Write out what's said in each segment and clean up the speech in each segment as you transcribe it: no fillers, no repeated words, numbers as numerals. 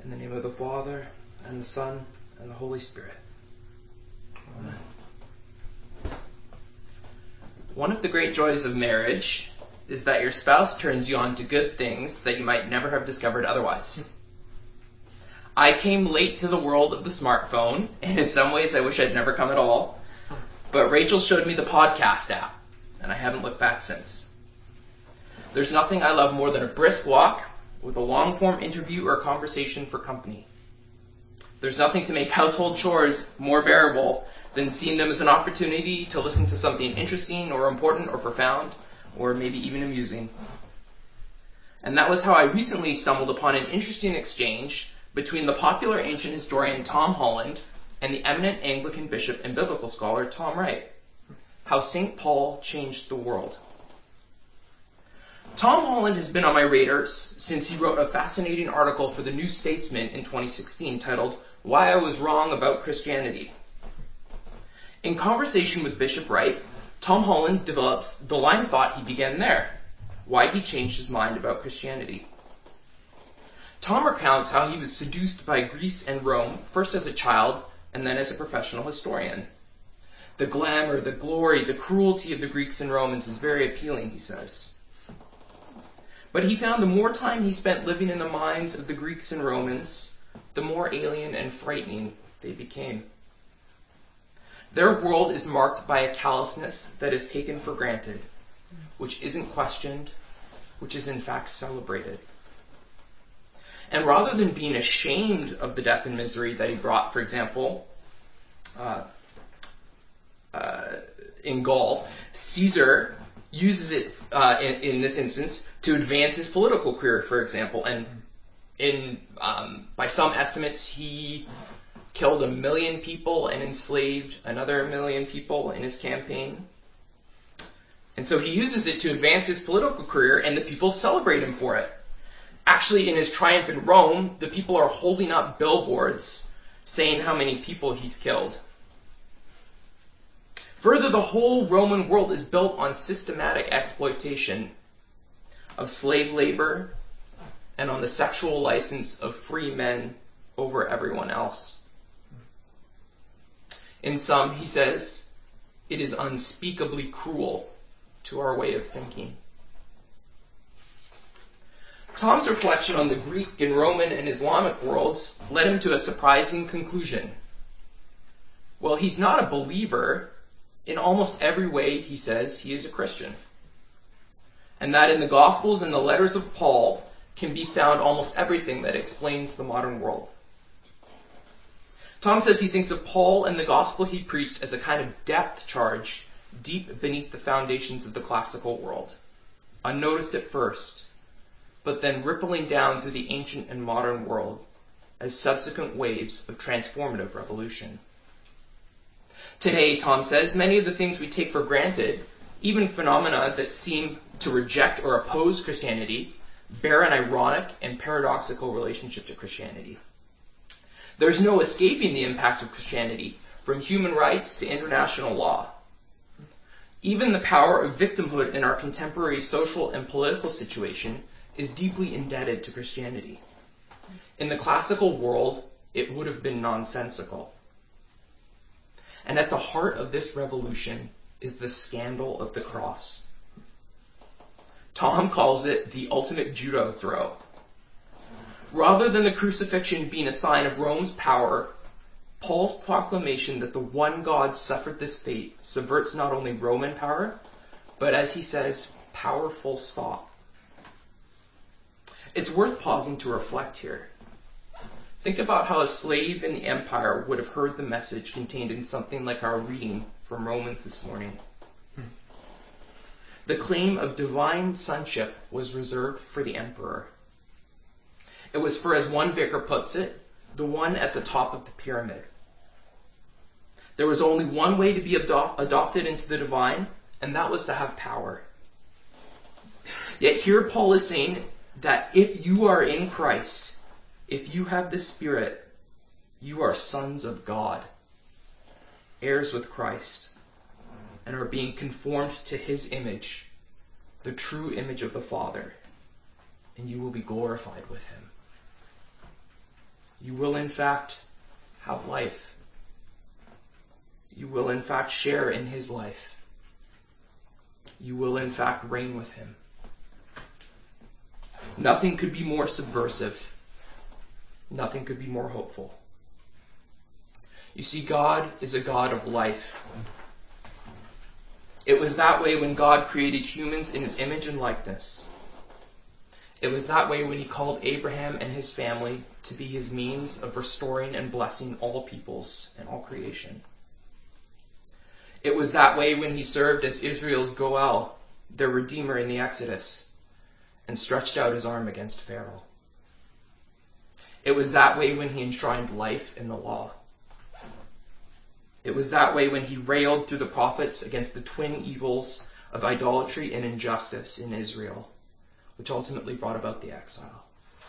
In the name of the Father, and the Son, and the Holy Spirit. Amen. One of the great joys of marriage is that your spouse turns you on to good things that you might never have discovered otherwise. I came late to the world of the smartphone, and in some ways I wish I'd never come at all, but Rachel showed me the podcast app, and I haven't looked back since. There's nothing I love more than a brisk walk with a long-form interview or conversation for company. There's nothing to make household chores more bearable than seeing them as an opportunity to listen to something interesting or important or profound or maybe even amusing. And that was how I recently stumbled upon an interesting exchange between the popular ancient historian Tom Holland and the eminent Anglican bishop and biblical scholar Tom Wright. How St. Paul changed the world. Tom Holland has been on my radar since he wrote a fascinating article for the New Statesman in 2016 titled, Why I Was Wrong About Christianity. In conversation with Bishop Wright, Tom Holland develops the line of thought he began there, why he changed his mind about Christianity. Tom recounts how he was seduced by Greece and Rome, first as a child and then as a professional historian. The glamour, the glory, the cruelty of the Greeks and Romans is very appealing, he says. But he found the more time he spent living in the minds of the Greeks and Romans, the more alien and frightening they became. Their world is marked by a callousness that is taken for granted, which isn't questioned, which is in fact celebrated. And rather than being ashamed of the death and misery that he brought, for example, in Gaul, Caesar uses it in this instance to advance his political career, for example. And by some estimates, he killed 1 million people and enslaved another 1 million people in his campaign. And so he uses it to advance his political career, and the people celebrate him for it. Actually, in his triumph in Rome, the people are holding up billboards saying how many people he's killed. Further, the whole Roman world is built on systematic exploitation of slave labor and on the sexual license of free men over everyone else. In sum, he says, it is unspeakably cruel to our way of thinking. Tom's reflection on the Greek and Roman and Islamic worlds led him to a surprising conclusion. Well, he's not a believer. In almost every way, he says, he is a Christian. And that in the Gospels and the letters of Paul can be found almost everything that explains the modern world. Tom says he thinks of Paul and the gospel he preached as a kind of depth charge deep beneath the foundations of the classical world, unnoticed at first, but then rippling down through the ancient and modern world as subsequent waves of transformative revolution. Today, Tom says, many of the things we take for granted, even phenomena that seem to reject or oppose Christianity, bear an ironic and paradoxical relationship to Christianity. There's no escaping the impact of Christianity, from human rights to international law. Even the power of victimhood in our contemporary social and political situation is deeply indebted to Christianity. In the classical world, it would have been nonsensical. And at the heart of this revolution is the scandal of the cross. Tom calls it the ultimate judo throw. Rather than the crucifixion being a sign of Rome's power, Paul's proclamation that the one God suffered this fate subverts not only Roman power, but as he says, power full stop. It's worth pausing to reflect here. Think about how a slave in the empire would have heard the message contained in something like our reading from Romans this morning. The claim of divine sonship was reserved for the emperor. It was for, as one vicar puts it, the one at the top of the pyramid. There was only one way to be adopted into the divine, and that was to have power. Yet here Paul is saying that if you are in Christ, if you have the Spirit, you are sons of God, heirs with Christ, and are being conformed to his image, the true image of the Father, and you will be glorified with him. You will in fact have life. You will in fact share in his life. You will in fact reign with him. Nothing could be more subversive. Nothing could be more hopeful. You see, God is a God of life. It was that way when God created humans in his image and likeness. It was that way when he called Abraham and his family to be his means of restoring and blessing all peoples and all creation. It was that way when he served as Israel's Goel, their redeemer in the Exodus, and stretched out his arm against Pharaoh. It was that way when he enshrined life in the law. It was that way when he railed through the prophets against the twin evils of idolatry and injustice in Israel, which ultimately brought about the exile.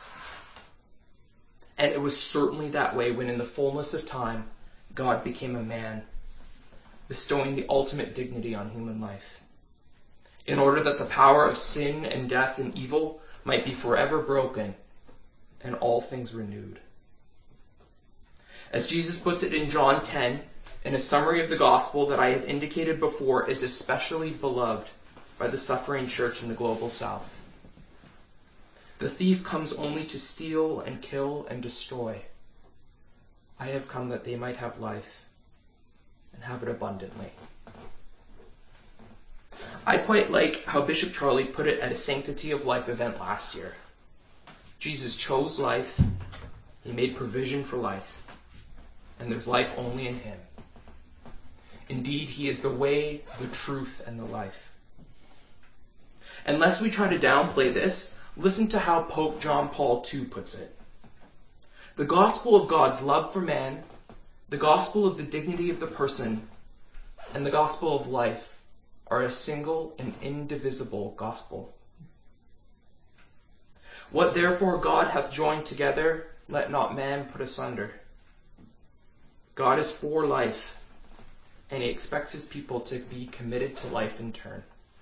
And it was certainly that way when in the fullness of time, God became a man, bestowing the ultimate dignity on human life, in order that the power of sin and death and evil might be forever broken and all things renewed. As Jesus puts it in John 10, in a summary of the gospel that I have indicated before is especially beloved by the suffering church in the global south. The thief comes only to steal and kill and destroy. I have come that they might have life and have it abundantly. I quite like how Bishop Charlie put it at a Sanctity of Life event last year. Jesus chose life, he made provision for life, and there's life only in him. Indeed, he is the way, the truth, and the life. And lest we try to downplay this, listen to how Pope John Paul II puts it. The gospel of God's love for man, the gospel of the dignity of the person, and the gospel of life are a single and indivisible gospel. What therefore God hath joined together, let not man put asunder. God is for life, and he expects his people to be committed to life in turn.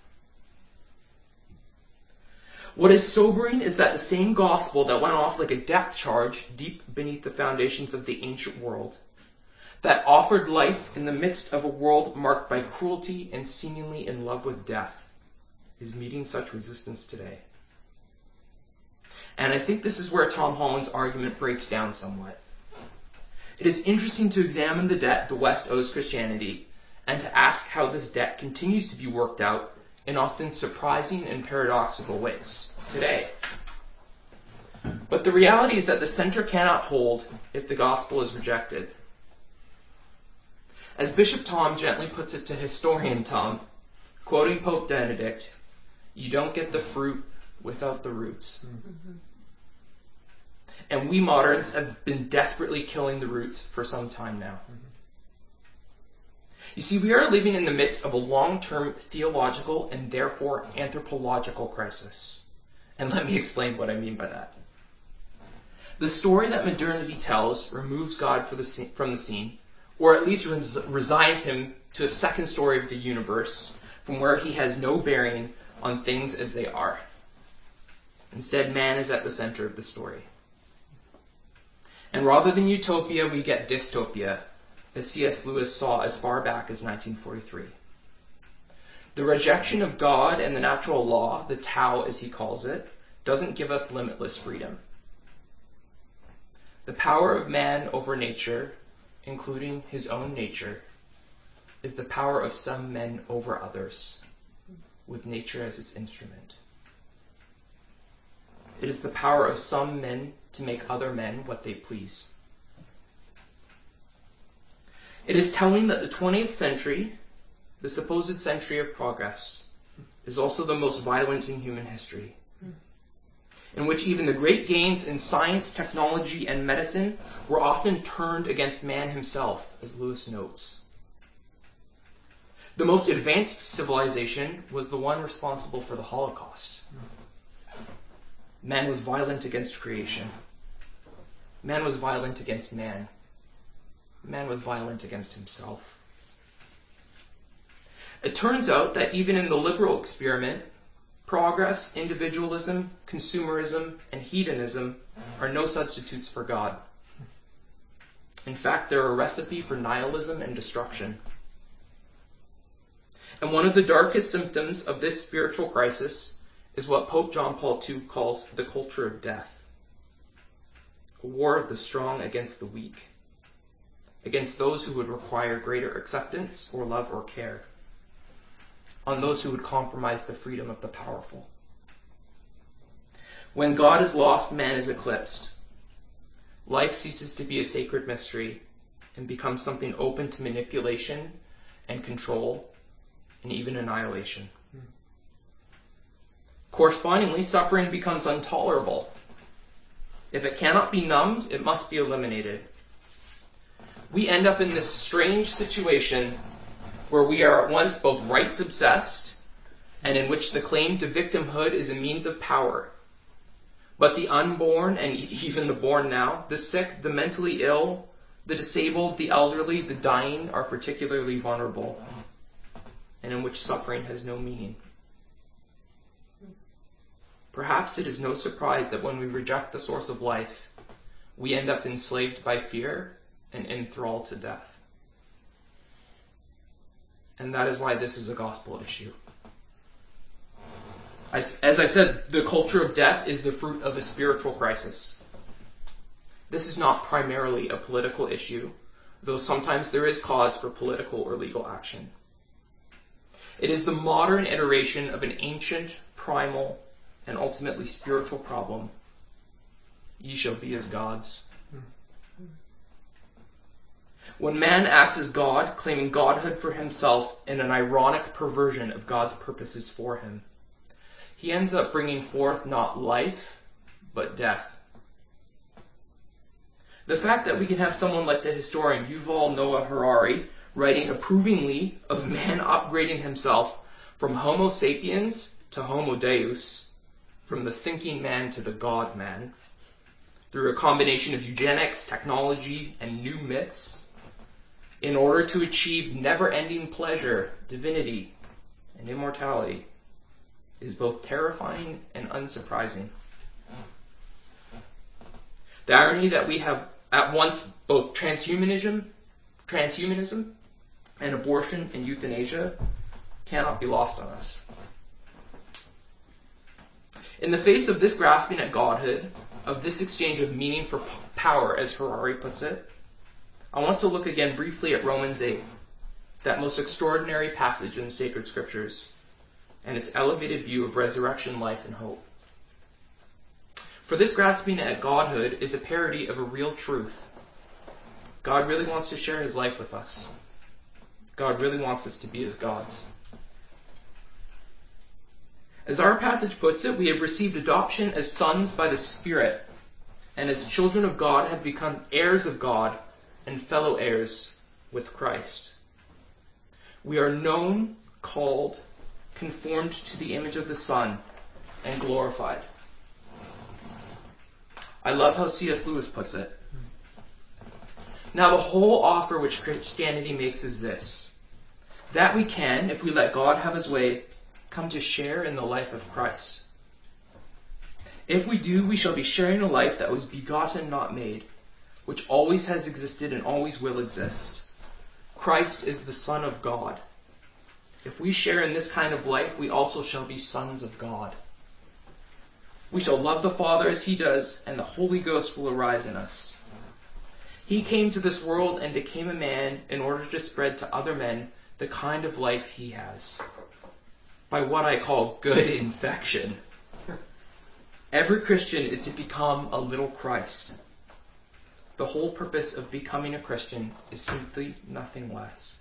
What is sobering is that the same gospel that went off like a depth charge deep beneath the foundations of the ancient world, that offered life in the midst of a world marked by cruelty and seemingly in love with death, is meeting such resistance today. And I think this is where Tom Holland's argument breaks down somewhat. It is interesting to examine the debt the West owes Christianity and to ask how this debt continues to be worked out in often surprising and paradoxical ways today. But the reality is that the center cannot hold if the gospel is rejected. As Bishop Tom gently puts it to historian Tom, quoting Pope Benedict, you don't get the fruit without the roots. Mm-hmm. And we moderns have been desperately killing the roots for some time now. Mm-hmm. You see, we are living in the midst of a long-term theological and therefore anthropological crisis. And let me explain what I mean by that. The story that modernity tells removes God from the scene, or at least resigns him to a second story of the universe from where he has no bearing on things as they are. Instead, man is at the center of the story. And rather than utopia, we get dystopia, as C.S. Lewis saw as far back as 1943. The rejection of God and the natural law, the Tao as he calls it, doesn't give us limitless freedom. The power of man over nature, including his own nature, is the power of some men over others, with nature as its instrument. It is the power of some men to make other men what they please. It is telling that the 20th century, the supposed century of progress, is also the most violent in human history, in which even the great gains in science, technology, and medicine were often turned against man himself, as Lewis notes. The most advanced civilization was the one responsible for the Holocaust. Man was violent against creation. Man was violent against man. Man was violent against himself. It turns out that even in the liberal experiment, progress, individualism, consumerism, and hedonism are no substitutes for God. In fact, they're a recipe for nihilism and destruction. And one of the darkest symptoms of this spiritual crisis is what Pope John Paul II calls the culture of death. A war of the strong against the weak, against those who would require greater acceptance or love or care, on those who would compromise the freedom of the powerful. When God is lost, man is eclipsed. Life ceases to be a sacred mystery and becomes something open to manipulation and control and even annihilation. Correspondingly, suffering becomes intolerable. If it cannot be numbed, it must be eliminated. We end up in this strange situation where we are at once both rights-obsessed and in which the claim to victimhood is a means of power. But the unborn, and even the born now, the sick, the mentally ill, the disabled, the elderly, the dying are particularly vulnerable, and in which suffering has no meaning. Perhaps it is no surprise that when we reject the source of life, we end up enslaved by fear and enthralled to death. And that is why this is a gospel issue. As I said, the culture of death is the fruit of a spiritual crisis. This is not primarily a political issue, though sometimes there is cause for political or legal action. It is the modern iteration of an ancient, primal, and ultimately spiritual problem. Ye shall be as gods. When man acts as God, claiming godhood for himself in an ironic perversion of God's purposes for him, he ends up bringing forth not life, but death. The fact that we can have someone like the historian Yuval Noah Harari writing approvingly of man upgrading himself from Homo sapiens to Homo Deus, from the thinking man to the God man, through a combination of eugenics, technology, and new myths, in order to achieve never-ending pleasure, divinity, and immortality, is both terrifying and unsurprising. The irony that we have at once both transhumanism and abortion and euthanasia cannot be lost on us. In the face of this grasping at godhood, of this exchange of meaning for power, as Harari puts it, I want to look again briefly at Romans 8, that most extraordinary passage in the sacred scriptures, and its elevated view of resurrection, life, and hope. For this grasping at godhood is a parody of a real truth. God really wants to share his life with us. God really wants us to be his gods. As our passage puts it, we have received adoption as sons by the Spirit, and as children of God have become heirs of God and fellow heirs with Christ. We are known, called, conformed to the image of the Son, and glorified. I love how C.S. Lewis puts it. Now the whole offer which Christianity makes is this, that we can, if we let God have his way, come to share in the life of Christ. If we do, we shall be sharing a life that was begotten, not made, which always has existed and always will exist. Christ is the Son of God. If we share in this kind of life, we also shall be sons of God. We shall love the Father as he does, and the Holy Ghost will arise in us. He came to this world and became a man in order to spread to other men the kind of life he has, by what I call good infection. Every Christian is to become a little Christ. The whole purpose of becoming a Christian is simply nothing less.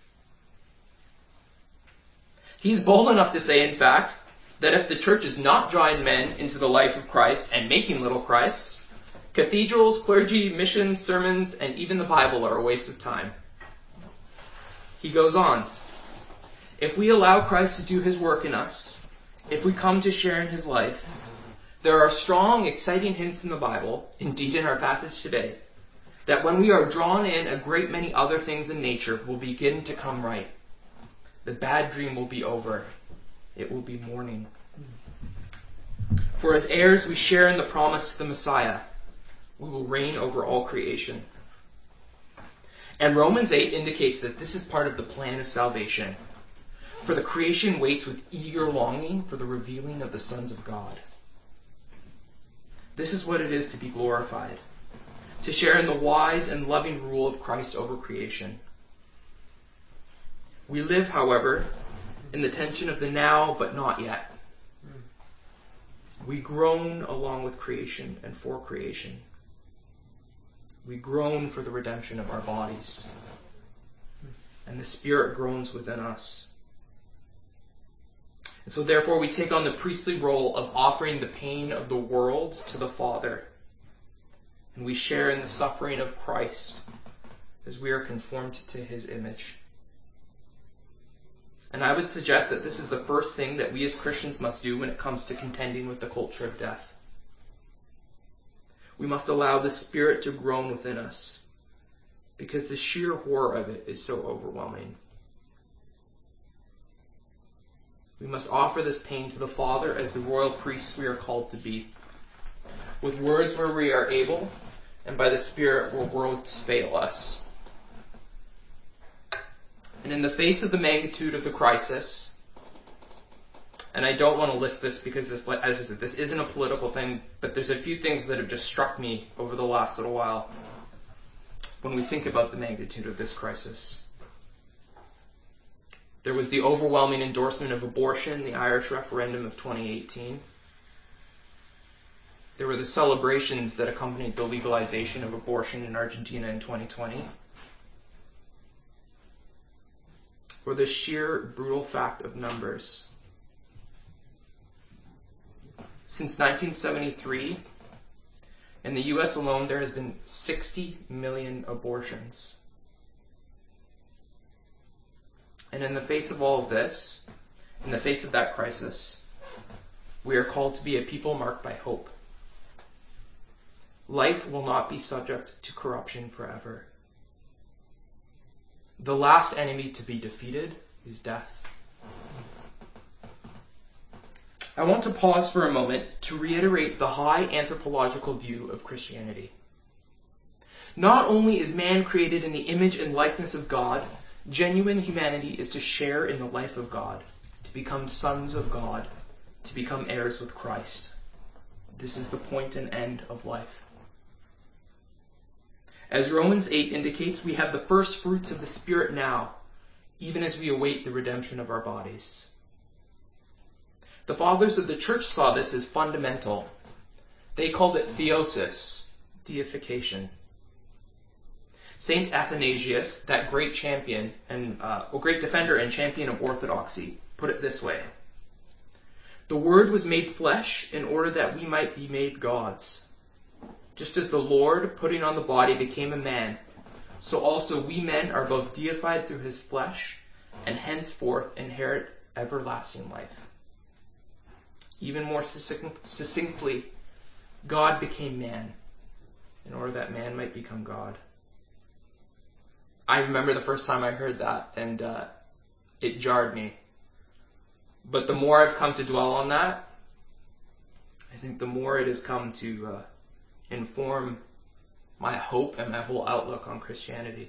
He is bold enough to say, in fact, that if the church is not drawing men into the life of Christ and making little Christs, cathedrals, clergy, missions, sermons, and even the Bible are a waste of time. He goes on, if we allow Christ to do his work in us, if we come to share in his life, there are strong, exciting hints in the Bible, indeed in our passage today, that when we are drawn in, a great many other things in nature will begin to come right. The bad dream will be over. It will be morning. For as heirs we share in the promise of the Messiah. We will reign over all creation. And Romans 8 indicates that this is part of the plan of salvation. For the creation waits with eager longing for the revealing of the sons of God. This is what it is to be glorified, to share in the wise and loving rule of Christ over creation. We live, however, in the tension of the now but not yet. We groan along with creation and for creation. We groan for the redemption of our bodies. And the Spirit groans within us. And so therefore we take on the priestly role of offering the pain of the world to the Father. And we share in the suffering of Christ as we are conformed to his image. And I would suggest that this is the first thing that we as Christians must do when it comes to contending with the culture of death. We must allow the Spirit to groan within us, because the sheer horror of it is so overwhelming. We must offer this pain to the Father as the royal priests we are called to be, with words where we are able, and by the Spirit where words fail us. And in the face of the magnitude of the crisis, and I don't want to list this because this, as I said, this isn't a political thing, but there's a few things that have just struck me over the last little while when we think about the magnitude of this crisis. There was the overwhelming endorsement of abortion in the Irish referendum of 2018. There were the celebrations that accompanied the legalization of abortion in Argentina in 2020. Or the sheer brutal fact of numbers. Since 1973, in the US alone, there has been 60 million abortions. And in the face of all of this, in the face of that crisis, we are called to be a people marked by hope. Life will not be subject to corruption forever. The last enemy to be defeated is death. I want to pause for a moment to reiterate the high anthropological view of Christianity. Not only is man created in the image and likeness of God, genuine humanity is to share in the life of God, to become sons of God, to become heirs with Christ. This is the point and end of life. As Romans 8 indicates, we have the first fruits of the Spirit now, even as we await the redemption of our bodies. The fathers of the church saw this as fundamental. They called it theosis, deification. Saint Athanasius, that great champion and great defender and champion of orthodoxy, put it this way: the Word was made flesh in order that we might be made gods. Just as the Lord, putting on the body, became a man, so also we men are both deified through his flesh and henceforth inherit everlasting life. Even more succinctly, God became man in order that man might become God. I remember the first time I heard that, and it jarred me. But the more I've come to dwell on that, I think the more it has come to inform my hope and my whole outlook on Christianity.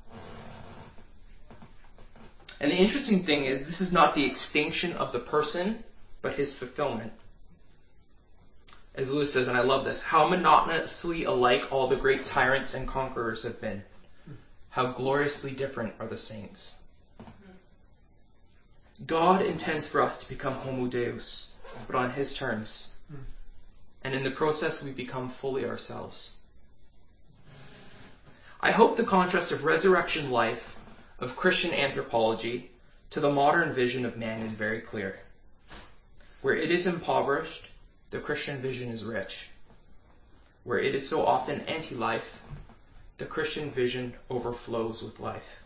And the interesting thing is, this is not the extinction of the person, but his fulfillment. As Lewis says, and I love this, how monotonously alike all the great tyrants and conquerors have been. How gloriously different are the saints. God intends for us to become homo deus, but on his terms. And in the process, we become fully ourselves. I hope the contrast of resurrection life, of Christian anthropology, to the modern vision of man is very clear. Where it is impoverished, the Christian vision is rich. Where it is so often anti-life, the Christian vision overflows with life.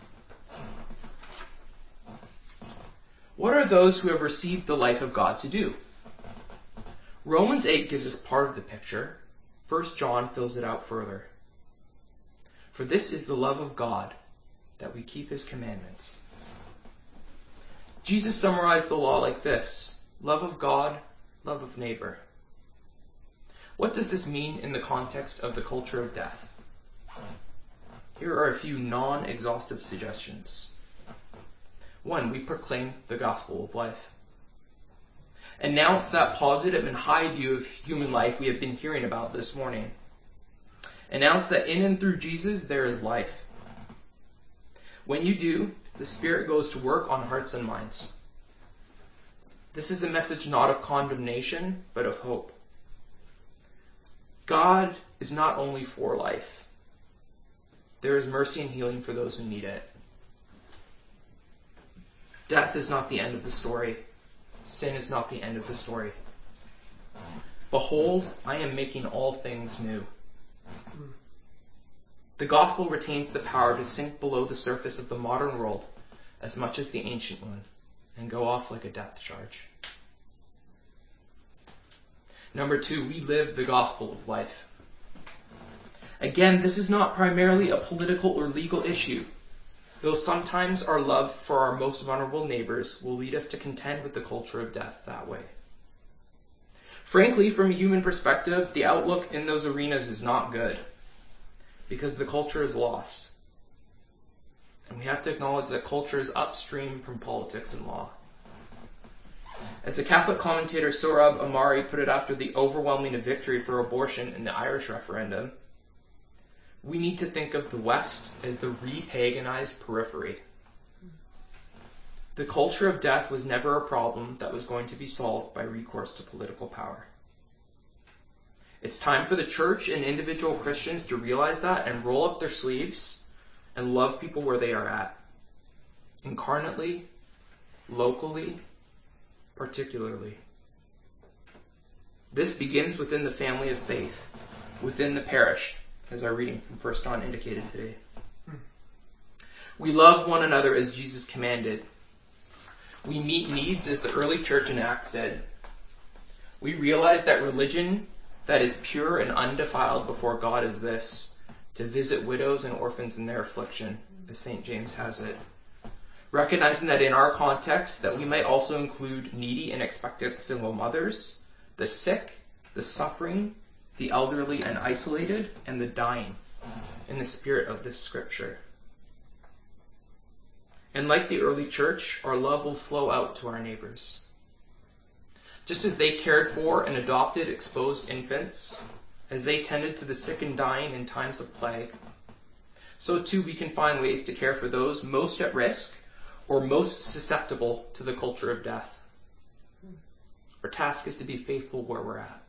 What are those who have received the life of God to do? Romans 8 gives us part of the picture. 1 John fills it out further. For this is the love of God, that we keep his commandments. Jesus summarized the law like this: love of God, love of neighbor. What does this mean in the context of the culture of death? Here are a few non-exhaustive suggestions. 1, we proclaim the gospel of life. Announce that positive and high view of human life we have been hearing about this morning. Announce that in and through Jesus there is life. When you do, the Spirit goes to work on hearts and minds. This is a message not of condemnation, but of hope. God is not only for life. There is mercy and healing for those who need it. Death is not the end of the story. Sin is not the end of the story. Behold, I am making all things new. The gospel retains the power to sink below the surface of the modern world as much as the ancient one and go off like a depth charge. Number 2, we live the gospel of life. Again, this is not primarily a political or legal issue, though sometimes our love for our most vulnerable neighbors will lead us to contend with the culture of death that way. Frankly, from a human perspective, the outlook in those arenas is not good, because the culture is lost. And we have to acknowledge that culture is upstream from politics and law. As the Catholic commentator Sohrab Ahmari put it after the overwhelming victory for abortion in the Irish referendum, we need to think of the West as the repaganized periphery. The culture of death was never a problem that was going to be solved by recourse to political power. It's time for the church and individual Christians to realize that and roll up their sleeves and love people where they are at. Incarnately, locally, particularly. This begins within the family of faith, within the parish, as our reading from 1 John indicated today. We love one another as Jesus commanded. We meet needs as the early church in Acts did. We realize that religion that is pure and undefiled before God is this, to visit widows and orphans in their affliction, as St. James has it. Recognizing that in our context, that we might also include needy and expectant single mothers, the sick, the suffering, the elderly and isolated, and the dying, in the spirit of this scripture. And like the early church, our love will flow out to our neighbors. Just as they cared for and adopted exposed infants, as they tended to the sick and dying in times of plague, so too we can find ways to care for those most at risk or most susceptible to the culture of death. Our task is to be faithful where we're at.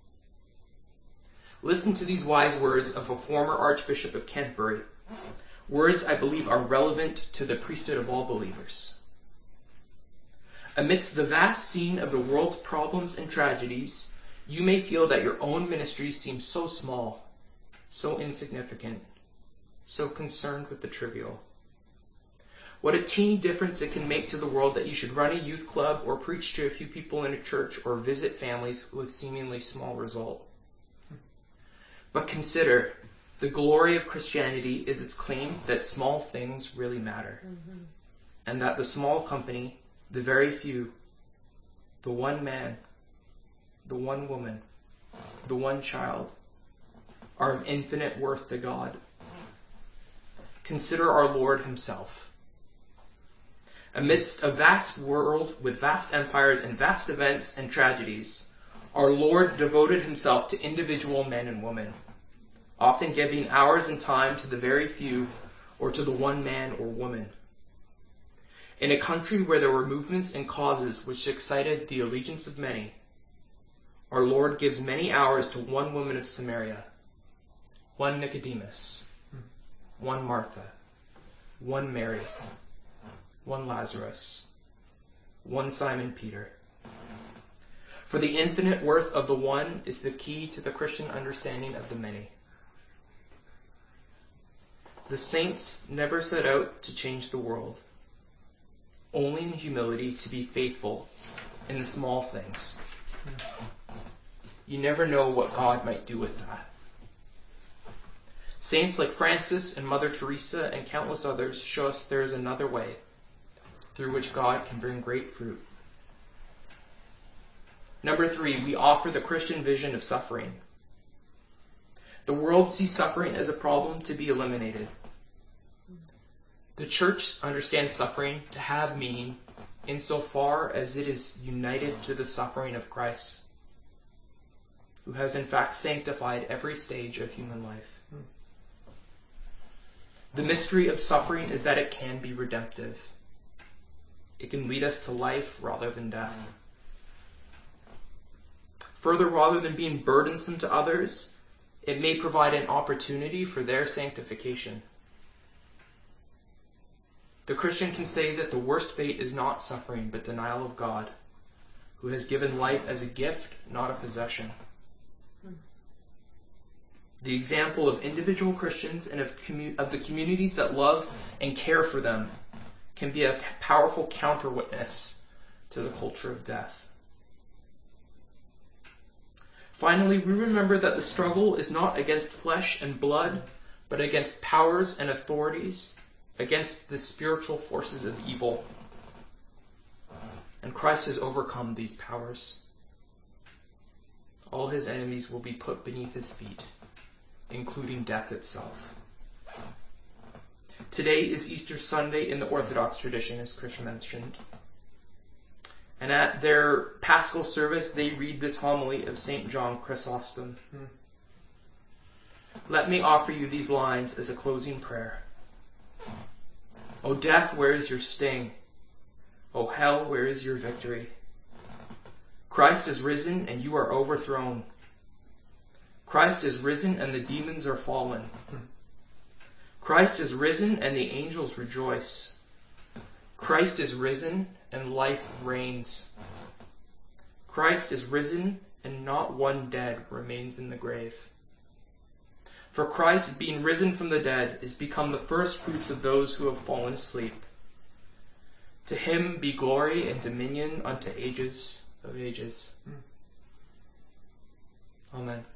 Listen to these wise words of a former Archbishop of Canterbury, words I believe are relevant to the priesthood of all believers. Amidst the vast scene of the world's problems and tragedies, you may feel that your own ministry seems so small, so insignificant, so concerned with the trivial. What a teeny difference it can make to the world that you should run a youth club or preach to a few people in a church or visit families with seemingly small result. But consider, the glory of Christianity is its claim that small things really matter, and that the small company, the very few, the one man, the one woman, the one child, are of infinite worth to God. Consider our Lord himself. Amidst a vast world with vast empires and vast events and tragedies, our Lord devoted himself to individual men and women, often giving hours and time to the very few or to the one man or woman. In a country where there were movements and causes which excited the allegiance of many, our Lord gives many hours to one woman of Samaria, one Nicodemus, one Martha, one Mary, one Lazarus, one Simon Peter. For the infinite worth of the one is the key to the Christian understanding of the many. The saints never set out to change the world, only in humility to be faithful in the small things. You never know what God might do with that. Saints like Francis and Mother Teresa and countless others show us there is another way through which God can bring great fruit. Number 3, we offer the Christian vision of suffering. The world sees suffering as a problem to be eliminated. The church understands suffering to have meaning insofar as it is united to the suffering of Christ, who has in fact sanctified every stage of human life. The mystery of suffering is that it can be redemptive. It can lead us to life rather than death. Further, rather than being burdensome to others, it may provide an opportunity for their sanctification. The Christian can say that the worst fate is not suffering, but denial of God, who has given life as a gift, not a possession. The example of individual Christians and of the communities that love and care for them can be a powerful counter-witness to the culture of death. Finally, we remember that the struggle is not against flesh and blood, but against powers and authorities, against the spiritual forces of evil. And Christ has overcome these powers. All his enemies will be put beneath his feet, including death itself. Today is Easter Sunday in the Orthodox tradition, as Chris mentioned. And at their Paschal service, they read this homily of St. John Chrysostom. Let me offer you these lines as a closing prayer. O death, where is your sting? O hell, where is your victory? Christ is risen, and you are overthrown. Christ is risen, and the demons are fallen. Christ is risen, and the angels rejoice. Christ is risen, and life reigns. Christ is risen, and not one dead remains in the grave. For Christ, being risen from the dead, is become the first fruits of those who have fallen asleep. To him be glory and dominion unto ages of ages. Amen.